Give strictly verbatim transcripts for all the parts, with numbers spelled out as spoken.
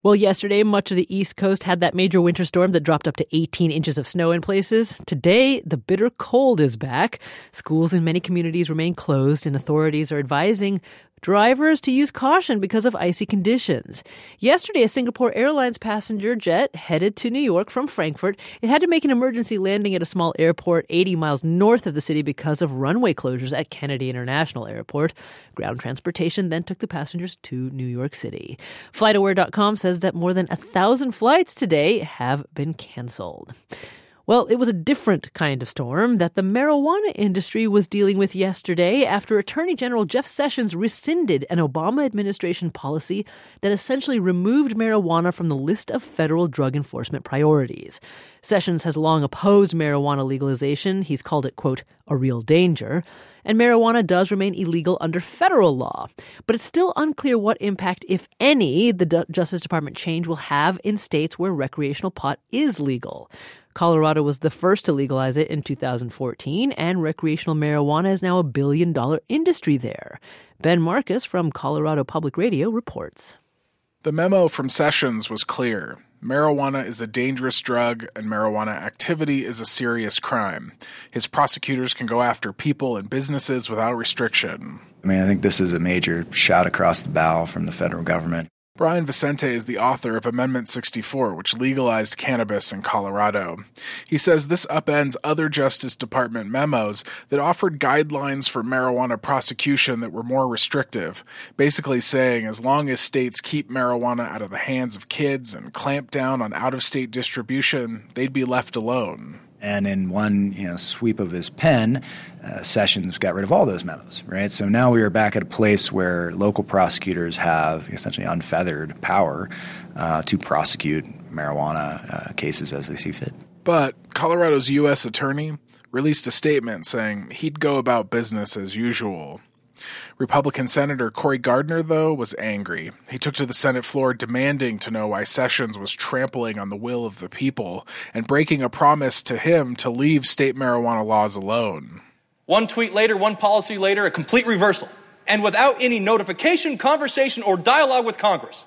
Well, yesterday, much of the East Coast had that major winter storm that dropped up to eighteen inches of snow in places. Today, the bitter cold is back. Schools in many communities remain closed, and authorities are advising drivers to use caution because of icy conditions. Yesterday, a Singapore Airlines passenger jet headed to New York from Frankfurt. It had to make an emergency landing at a small airport eighty miles north of the city because of runway closures at Kennedy International Airport. Ground transportation then took the passengers to New York City. FlightAware dot com says that more than a thousand flights today have been canceled. Well, it was a different kind of storm that the marijuana industry was dealing with yesterday after Attorney General Jeff Sessions rescinded an Obama administration policy that essentially removed marijuana from the list of federal drug enforcement priorities. Sessions has long opposed marijuana legalization. He's called it, quote, a real danger. And marijuana does remain illegal under federal law. But it's still unclear what impact, if any, the D- Justice Department change will have in states where recreational pot is legal. Colorado was the first to legalize it in two thousand fourteen, and recreational marijuana is now a billion-dollar industry there. Ben Marcus from Colorado Public Radio reports. The memo from Sessions was clear. Marijuana is a dangerous drug, and marijuana activity is a serious crime. His prosecutors can go after people and businesses without restriction. I mean, I think this is a major shot across the bow from the federal government. Brian Vicente is the author of Amendment sixty-four, which legalized cannabis in Colorado. He says this upends other Justice Department memos that offered guidelines for marijuana prosecution that were more restrictive, basically saying as long as states keep marijuana out of the hands of kids and clamp down on out-of-state distribution, they'd be left alone. And in one you know, sweep of his pen, uh, Sessions got rid of all those memos, right? So now we are back at a place where local prosecutors have essentially unfeathered power uh, to prosecute marijuana uh, cases as they see fit. But Colorado's U S attorney released a statement saying he'd go about business as usual. Republican Senator Cory Gardner, though, was angry. He took to the Senate floor demanding to know why Sessions was trampling on the will of the people and breaking a promise to him to leave state marijuana laws alone. One tweet later, one policy later, a complete reversal. And without any notification, conversation, or dialogue with Congress.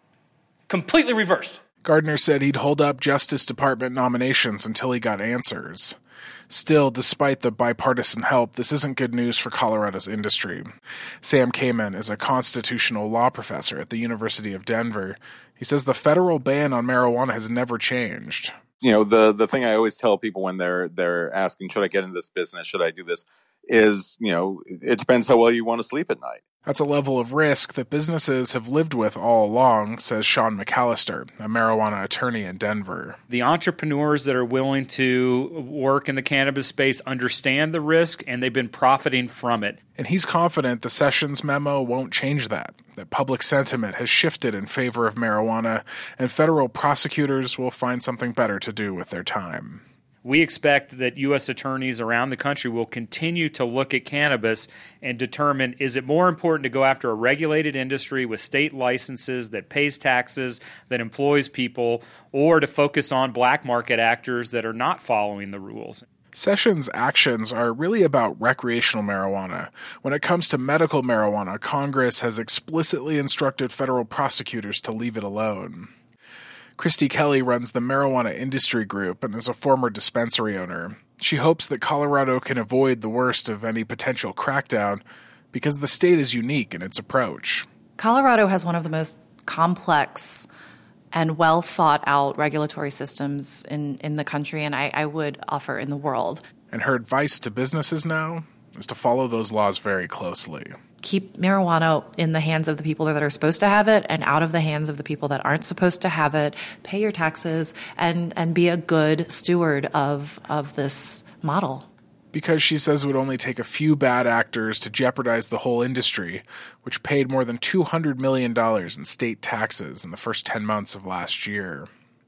Completely reversed. Gardner said he'd hold up Justice Department nominations until he got answers. Still, despite the bipartisan help, this isn't good news for Colorado's industry. Sam Kamen is a constitutional law professor at the University of Denver. He says the federal ban on marijuana has never changed. You know, the the thing I always tell people when they're they're asking, should I get into this business, should I do this, is, you know, it depends how well you want to sleep at night. That's a level of risk that businesses have lived with all along, says Sean McAllister, a marijuana attorney in Denver. The entrepreneurs that are willing to work in the cannabis space understand the risk, and they've been profiting from it. And he's confident the Sessions memo won't change that, that public sentiment has shifted in favor of marijuana, and federal prosecutors will find something better to do with their time. We expect that U S attorneys around the country will continue to look at cannabis and determine, is it more important to go after a regulated industry with state licenses that pays taxes, that employs people, or to focus on black market actors that are not following the rules? Sessions' actions are really about recreational marijuana. When it comes to medical marijuana, Congress has explicitly instructed federal prosecutors to leave it alone. Christy Kelly runs the Marijuana Industry Group and is a former dispensary owner. She hopes that Colorado can avoid the worst of any potential crackdown because the state is unique in its approach. Colorado has one of the most complex and well-thought-out regulatory systems in, in the country, and I, I would offer in the world. And her advice to businesses now is to follow those laws very closely. Keep marijuana in the hands of the people that are supposed to have it and out of the hands of the people that aren't supposed to have it. Pay your taxes and, and be a good steward of, of this model. Because she says it would only take a few bad actors to jeopardize the whole industry, which paid more than two hundred million dollars in state taxes in the first ten months of last year.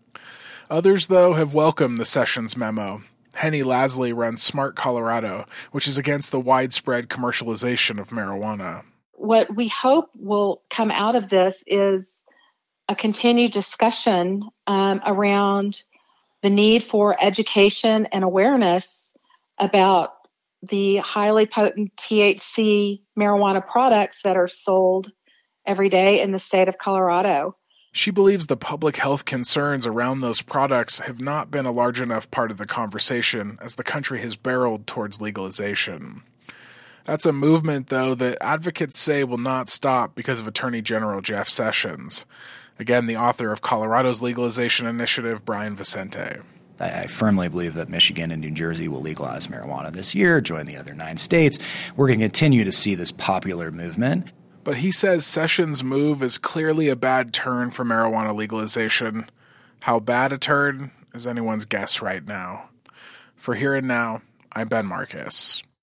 Others, though, have welcomed the Sessions memo. Henny Lasley runs Smart Colorado, which is against the widespread commercialization of marijuana. What we hope will come out of this is a continued discussion um, around the need for education and awareness about the highly potent T H C marijuana products that are sold every day in the state of Colorado. She believes the public health concerns around those products have not been a large enough part of the conversation as the country has barreled towards legalization. That's a movement, though, that advocates say will not stop because of Attorney General Jeff Sessions. Again, the author of Colorado's legalization initiative, Brian Vicente. I firmly believe that Michigan and New Jersey will legalize marijuana this year, join the other nine states. We're going to continue to see this popular movement. But he says Sessions' move is clearly a bad turn for marijuana legalization. How bad a turn is anyone's guess right now. For Here and Now, I'm Ben Marcus.